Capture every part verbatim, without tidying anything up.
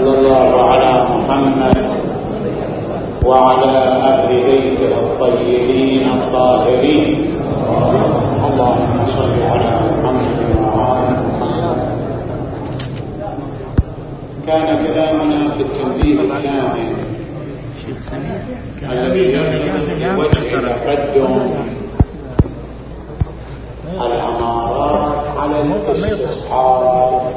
صلى الله على محمد وعلى أهل بيته الطيبين الطاهرين. اللهم صل على محمد وعلى محمد. كان كلامنا في التنبيه الثاني الذي يرجع وجه تقدم العمارات على الاستصحاب.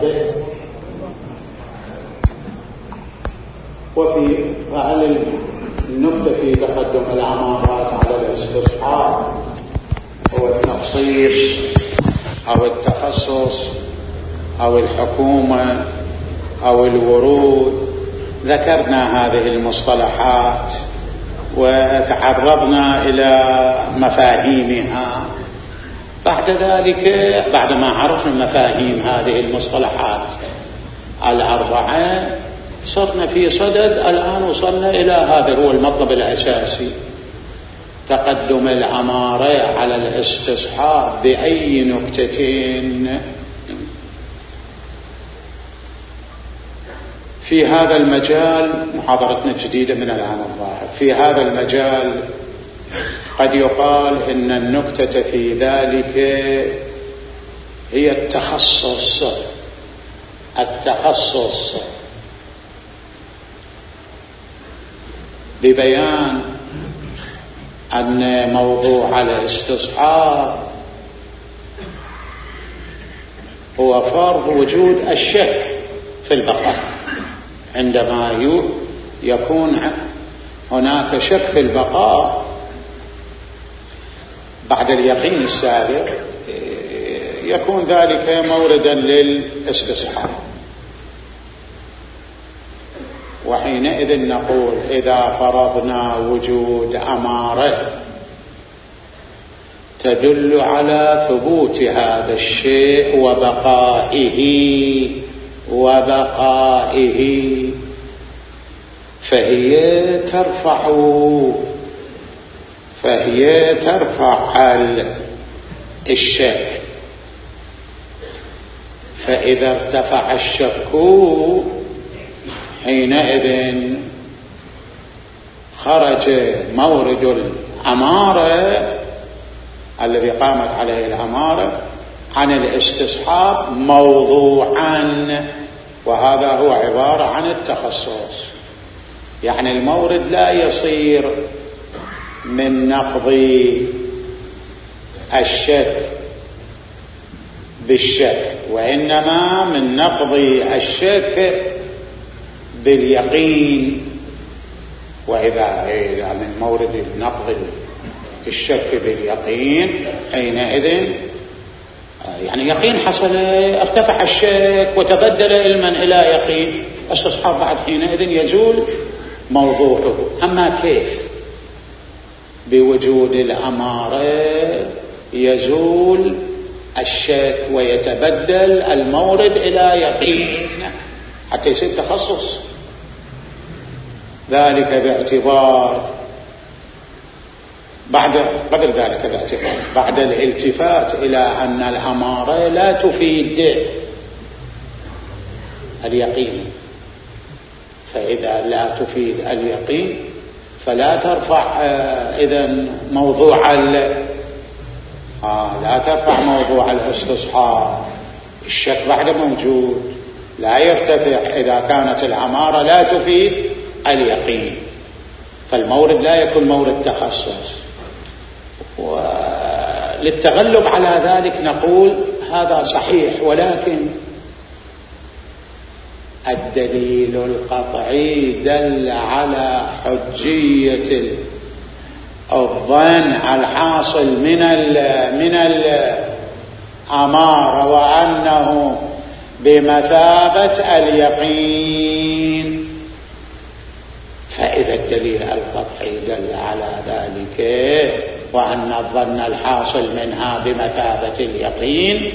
وفي فعل النقطة في تقدم العمارات على الاستصحاب هو التخصيص أو التخصص أو الحكومة أو الورود. ذكرنا هذه المصطلحات وتعرضنا إلى مفاهيمها. بعد ذلك بعدما عرفنا مفاهيم هذه المصطلحات الأربعة صرنا في صدد الآن وصلنا إلى هذا هو المطلب الأساسي: تقدم العمارة على الاستصحاب بأي نكتتين. في هذا المجال محاضرتنا جديدة من الآن الظاهر. في هذا المجال قد يقال إن النكتة في ذلك هي التخصص التخصص ببيان أن موضوع الاستصحاب هو فرض وجود الشك في البقاء. عندما يكون هناك شك في البقاء بعد اليقين السابق يكون ذلك موردا للاستصحاب. وحينئذ نقول إذا فرضنا وجود أمارة تدل على ثبوت هذا الشيء وبقائه وبقائه فهي ترفع فهي ترفع الشك. فإذا ارتفع الشك حينئذ خرج مورد العمارة الذي قامت عليه العمارة عن الاستصحاب موضوعا، وهذا هو عبارة عن التخصص. يعني المورد لا يصير من نقض الشك بالشك، وإنما من نقض الشك باليقين. وإذا إذا من مورد نقض الشك باليقين حينئذ يعني يقين حصل، ارتفع الشك وتبدل علما إلى يقين، استصحاب بعد حينئذ يزول موضوعه. أما كيف؟ بوجود الأمارة يزول الشك ويتبدل المورد إلى يقين حتى يصير تخصص. ذلك باعتبار بعد قبل ذلك باعتبار بعد الالتفات إلى أن الأمارة لا تفيد اليقين. فإذا لا تفيد اليقين فلا ترفع إذن موضوع آه لا ترفع موضوع الاستصحاب. الشك بعد موجود لا يرتفع إذا كانت العمارة لا تفيد اليقين، فالمورد لا يكون مورد تخصص. وللتغلب على ذلك نقول هذا صحيح، ولكن الدليل القطعي دل على حجية الظن الحاصل من من الأمارة وأنه بمثابة اليقين. فإذا الدليل القطعي دل على ذلك وأن الظن الحاصل منها بمثابة اليقين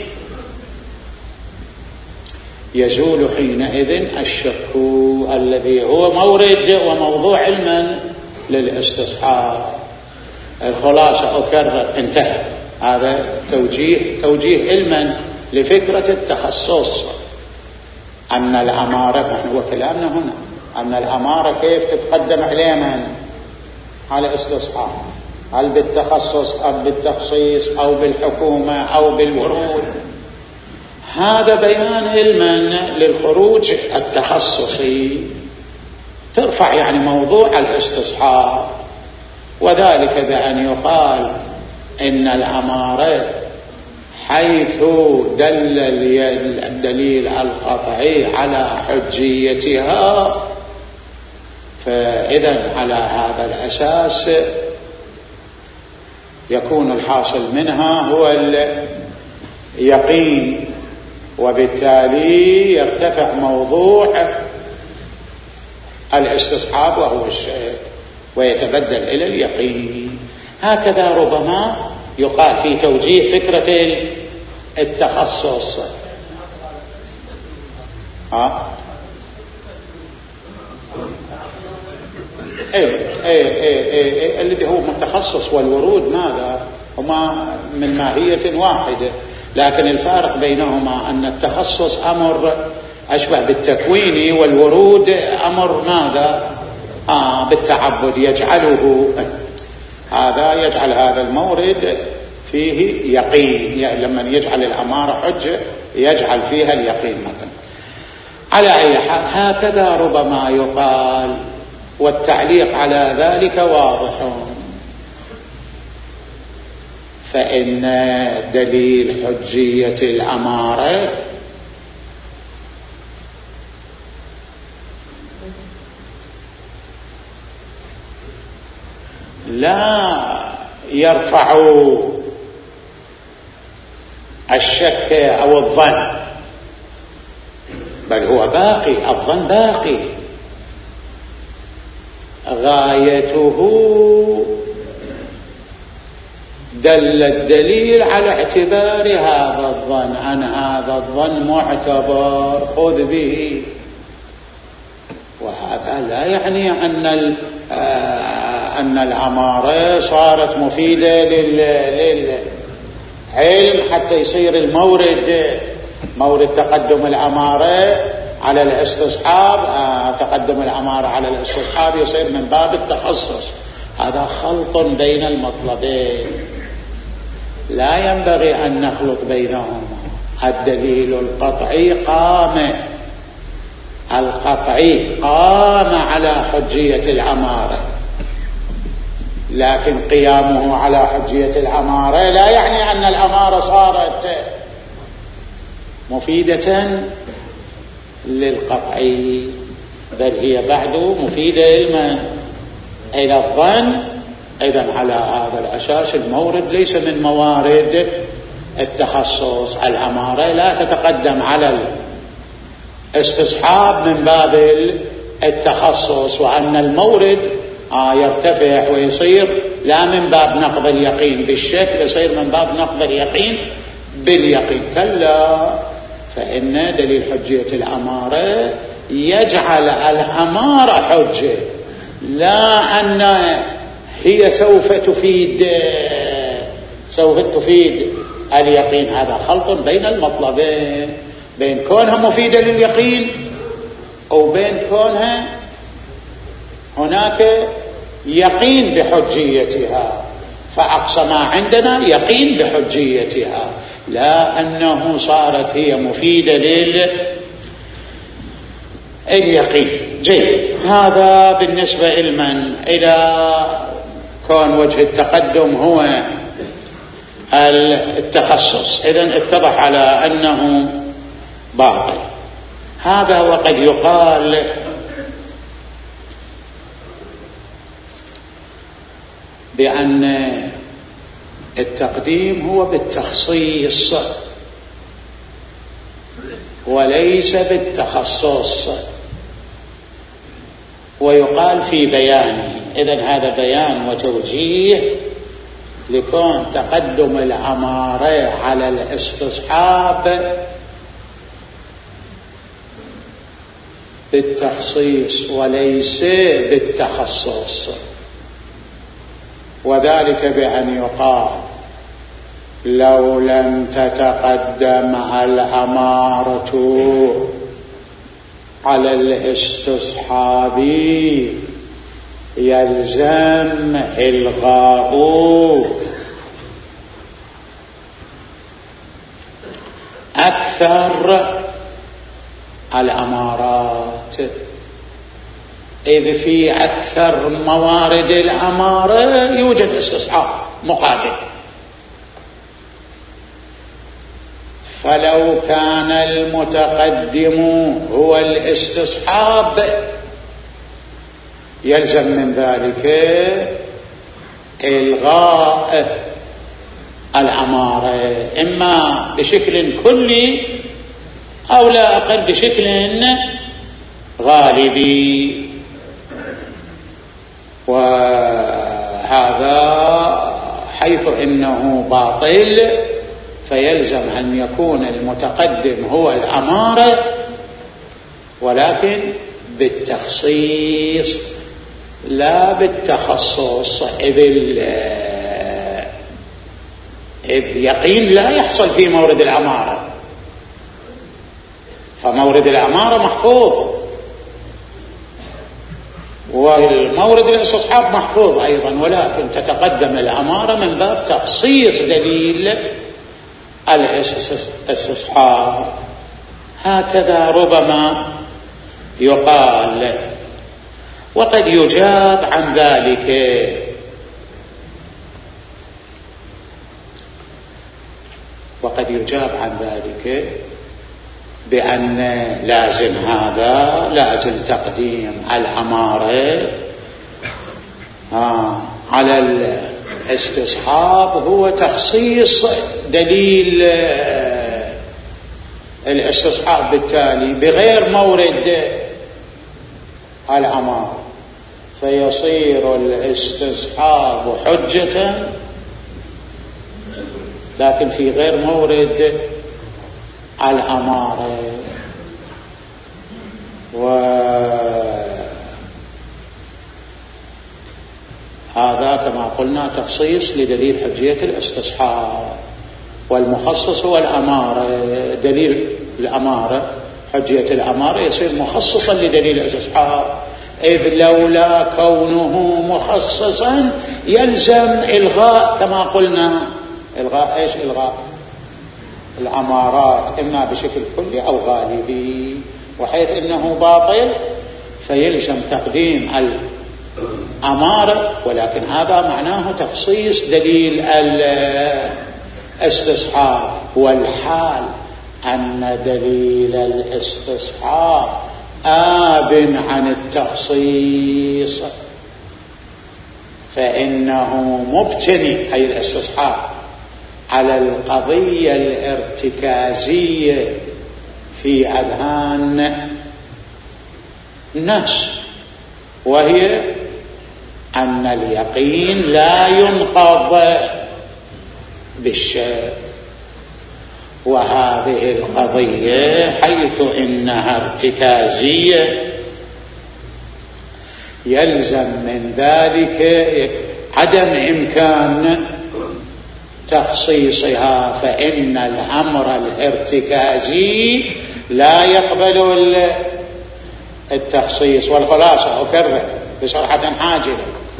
يزول حينئذ الشك الذي هو مورد وموضوع علما للاستصحاب. الخلاصة أكرر انتهى. هذا توجيه توجيه علما لفكرة التخصص أن الأمارة، هو كلامنا هنا، أن الأمارة كيف تتقدم عليه من؟ على استصحاب، هل بالتخصص أو بالتخصيص أو بالحكومة أو بالورود؟ هذا بيان علما للخروج التخصصي، ترفع يعني موضوع الاستصحاب، وذلك بأن يقال إن الأمارة حيث دل الدليل القطعي على حجيتها، فإذا على هذا الأساس يكون الحاصل منها هو اليقين، وبالتالي يرتفع موضوع الاستصحاب وهو الشيء ويتبدل إلى اليقين. هكذا ربما يقال في توجيه فكرة التخصص. ها ايه ايه ايه ايه الذي هو متخصص والورود ماذا هما من ماهية واحدة، لكن الفارق بينهما أن التخصص أمر أشبه بالتكوين، والورود أمر ماذا؟ آه بالتعبد، يجعله هذا يجعل هذا المورد فيه يقين، يعني لما يجعل الأمارة حجة يجعل فيها اليقين مثلا. على أي حال هكذا ربما يقال، والتعليق على ذلك واضح. فإن دليل حجية الأمارة لا يرفع الشك أو الظن، بل هو باقي، الظن باقي، غايته دل الدليل على اعتبار هذا الظن، أن هذا الظن معتبر خذ به. وهذا لا يعني أن أن الأمارة صارت مفيدة للعلم حتى يصير المورد مورد تقدم الأمارة على الاستصحاب، تقدم الأمارة على الاستصحاب يصير من باب التخصص. هذا خلط بين المطلبين، لا ينبغي أن نخلط بينهما. الدليل القطعي قام القطعي قام على حجية الأمارة، لكن قيامه على حجية الأمارة لا يعني أن الأمارة صارت مفيدة للقطعي، بل هي بعد مفيدة علما إلى الظن. إذن على هذا الأساس المورد ليس من موارد التخصص. الأمارة لا تتقدم على الاستصحاب من باب التخصص، وأن المورد آه يرتفع ويصير لا من باب نقض اليقين بالشك، يصير من باب نقض اليقين باليقين. كلا، فإن دليل حجية الأمارة يجعل الأمارة حجة، لا أن هي سوف تفيد سوف تفيد اليقين. هذا خلط بين المطلبين، بين كونها مفيدة لليقين وبين كونها هناك يقين بحجيتها. فأقصى ما عندنا يقين بحجيتها، لا أنه صارت هي مفيدة لليقين. جيد، هذا بالنسبة لمن إلى كون وجه التقدم هو التخصص، إذن اتضح على أنه باطل. هذا وقد يقال بأن التقديم هو بالتخصيص وليس بالتخصص، ويقال في بيانه. إذن هذا بيان وتوجيه لكون تقدم الأمارة على الاستصحاب بالتخصيص وليس بالتخصص، وذلك بأن يقال لو لم تتقدم الأمارة على الاستصحاب يلزم إلغاء أكثر الأمارات، إذ في أكثر موارد الأمارة يوجد استصحاب مقابل. فلو كان المتقدم هو الاستصحاب يلزم من ذلك إلغاء الأمارة، إما بشكل كلي أو لا أقل بشكل غالبي. وهذا حيث إنه باطل فيلزم أن يكون المتقدم هو الأمارة، ولكن بالتخصيص لا بالتخصص، إذ إذ يقين لا يحصل في مورد الأمارة، فمورد الأمارة محفوظ والمورد الاستصحاب محفوظ أيضا، ولكن تتقدم الأمارة من باب تخصيص دليل الاستصحاب. هكذا ربما يقال. وقد يجاب عن ذلك وقد يجاب عن ذلك بأن لازم هذا لازم تقديم الأمارة آه على الاستصحاب هو تخصيص دليل الاستصحاب، بالتالي بغير مورد الأمارة فيصير الاستصحاب حجة، لكن في غير مورد الأمارة. وهذا كما قلنا تخصيص لدليل حجية الاستصحاب، والمخصص هو الأمارة. دليل الأمارة حجية الأمارة يصير مخصصا لدليل الاستصحاب، إذ لولا كونه مخصصا يلزم إلغاء كما قلنا إلغاء إيش؟ إلغاء الأمارات إما بشكل كلي أو غالبي، وحيث إنه باطل فيلزم تقديم الأمارة، ولكن هذا معناه تخصيص دليل الاستصحاب. والحال أن دليل الاستصحاب آب عن التخصيص، فإنه مبتني أي الاستصحاب على القضية الارتكازية في أذهان الناس، وهي أن اليقين لا ينقض بالشك. وهذه القضية حيث إنها ارتكازية يلزم من ذلك عدم إمكان تخصيصها، فإن الأمر الارتكازي لا يقبل التخصيص. والخلاصة أكرر بصراحة حاجلة،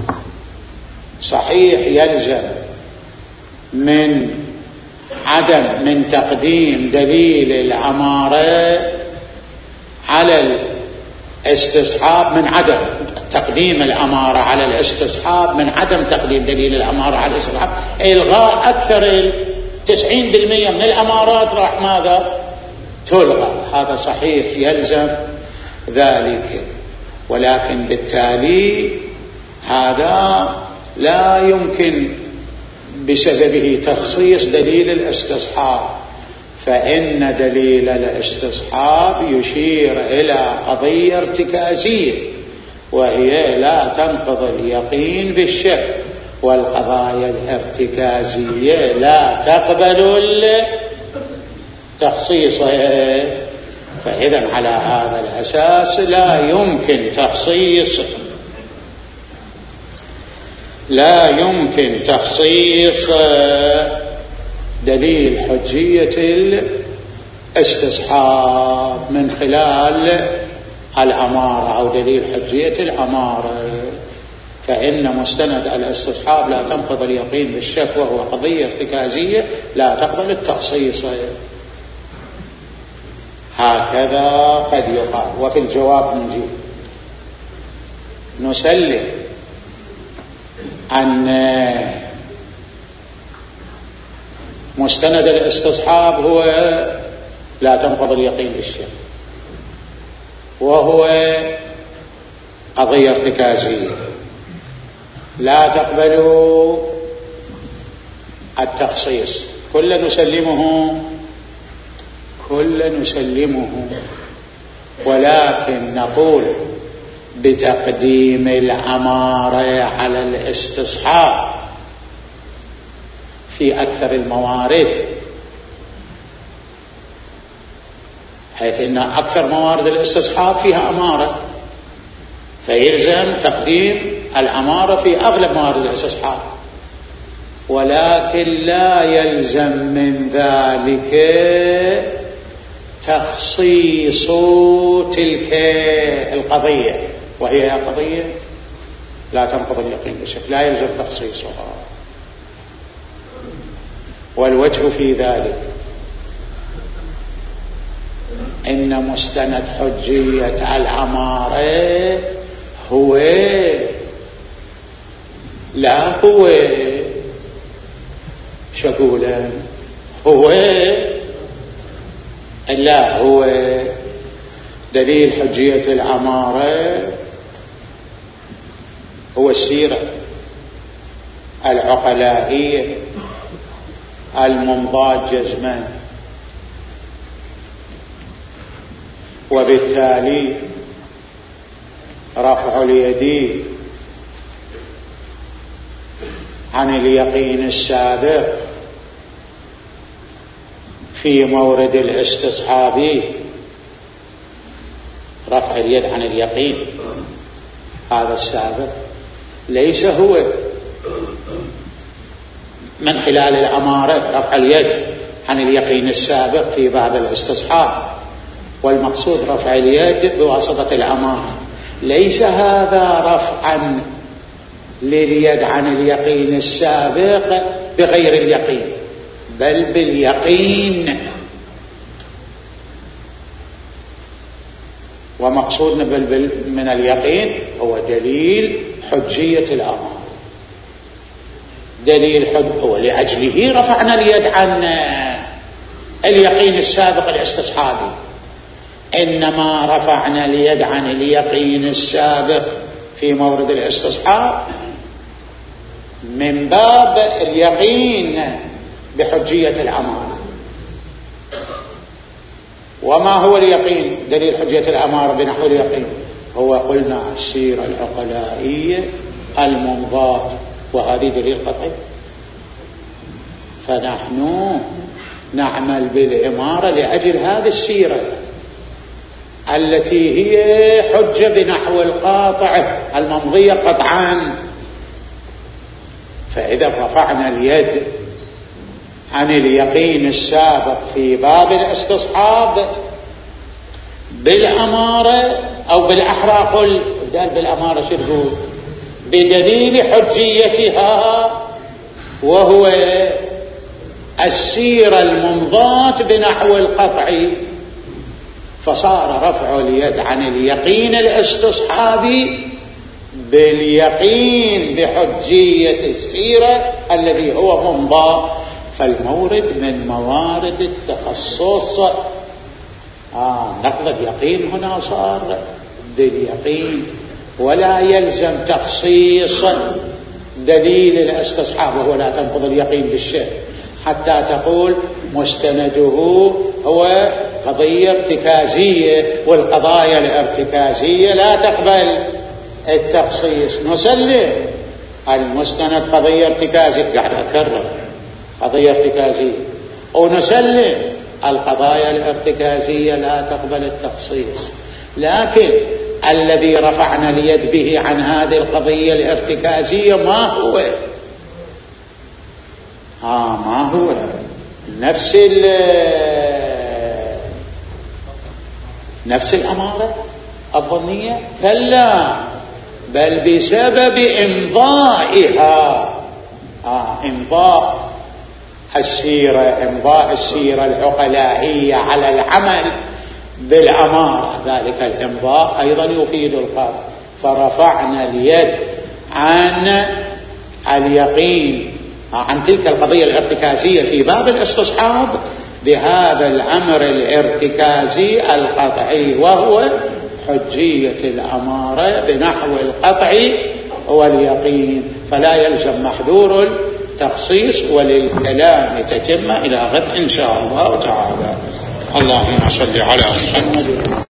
صحيح يلزم من عدم من تقديم دليل الأمارة على الاستصحاب، من عدم تقديم الأمارة على الاستصحاب، من عدم تقديم دليل الأمارة على الاستصحاب إلغاء أكثر تسعين بالمئة من الأمارات راح ماذا تلغى. هذا صحيح يلزم ذلك، ولكن بالتالي هذا لا يمكن بسببه تخصيص دليل الاستصحاب، فإن دليل الاستصحاب يشير إلى قضية ارتكازية وهي لا تنقض اليقين بالشك، والقضايا الارتكازية لا تقبل التخصيص. فإذا على هذا الأساس لا يمكن تخصيص لا يمكن تخصيص دليل حجية الاستصحاب من خلال الأمارة أو دليل حجية الأمارة، فإن مستند الاستصحاب لا تنقض اليقين بالشك وهو قضية ارتكازية لا تقبل التخصيص. هكذا قد يقال. وفي الجواب نجيب نسلم أن مستند الاستصحاب هو لا تنقض اليقين بالشك وهو قضية ارتكازية لا تقبل التخصيص. كل نسلمه كل نسلمه ولكن نقول بتقديم الأمارة على الاستصحاب في أكثر الموارد، حيث أن أكثر موارد الاستصحاب فيها أمارة، فيلزم تقديم الأمارة في أغلب موارد الاستصحاب، ولكن لا يلزم من ذلك تخصيص تلك القضية، وهي قضية لا تنقض اليقين بالشك، لا يلزم تخصيصها. والوجه في ذلك إن مستند حجية الأمارة هو لا هو شكولا هو لا هو دليل حجية الأمارة هو السيرة العقلائية الممضاة جزما، وبالتالي رفع اليد عن اليقين السابق في مورد الاستصحاب، رفع اليد عن اليقين هذا السابق ليس هو من خلال الأمارة رفع اليد عن اليقين السابق في باب الاستصحاب، والمقصود رفع اليد بواسطة الأمارة. ليس هذا رفعا لليد عن اليقين السابق بغير اليقين، بل باليقين، ومقصودنا بل من اليقين هو دليل حجية الأمارة. دليل حج هو لأجله رفعنا اليد عن اليقين السابق الاستصحابي، إنما رفعنا اليد عن اليقين السابق في مورد الاستصحاب من باب اليقين بحجية الأمارة. وما هو اليقين؟ دليل حجية الأمارة بنحو اليقين هو قلنا السيرة العقلائية الممضاة، وهذه دليل قطعي. فنحن نعمل بالإمارة لأجل هذه السيرة التي هي حجة بنحو القاطع الممضية قطعا. فإذا رفعنا اليد عن اليقين السابق في باب الاستصحاب بالأمارة، أو بالأحرى قل بدال بالأمارة شرهو بدليل حجيتها، وهو السيرة الممضاة بنحو القطع، فصار رفع اليد عن اليقين الاستصحابي باليقين بحجية السيرة الذي هو ممضى. فالمورد من موارد التخصص. آه نقض اليقين هنا صار باليقين، ولا يلزم تخصيص دليل الاستصحاب وهو لا تنقض اليقين بالشك حتى تقول مستنده هو قضية ارتكازية، والقضايا الارتكازية لا تقبل التخصيص. نسلم المستند قضية ارتكازية، قاعد أكرر قضية ارتكازية، ونسلم القضايا الارتكازية لا تقبل التخصيص. لكن الذي رفعنا اليد به عن هذه القضية الارتكازية ما هو؟ آه ما هو نفس نفس الأمارة الظنية؟ كلا، بل بسبب إمضائها. آه إمضاء السيرة، إمضاء السيرة العقلائية على العمل بالأمارة، ذلك الإمضاء أيضا يفيد القطع. فرفعنا اليد عن اليقين، عن تلك القضية الارتكازية في باب الاستصحاب بهذا الأمر الارتكازي القطعي، وهو حجية الأمارة بنحو القطع واليقين. فلا يلزم محذور التخصيص، وللكلام تتم إلى غد إن شاء الله تعالى. اللهم صل على محمد.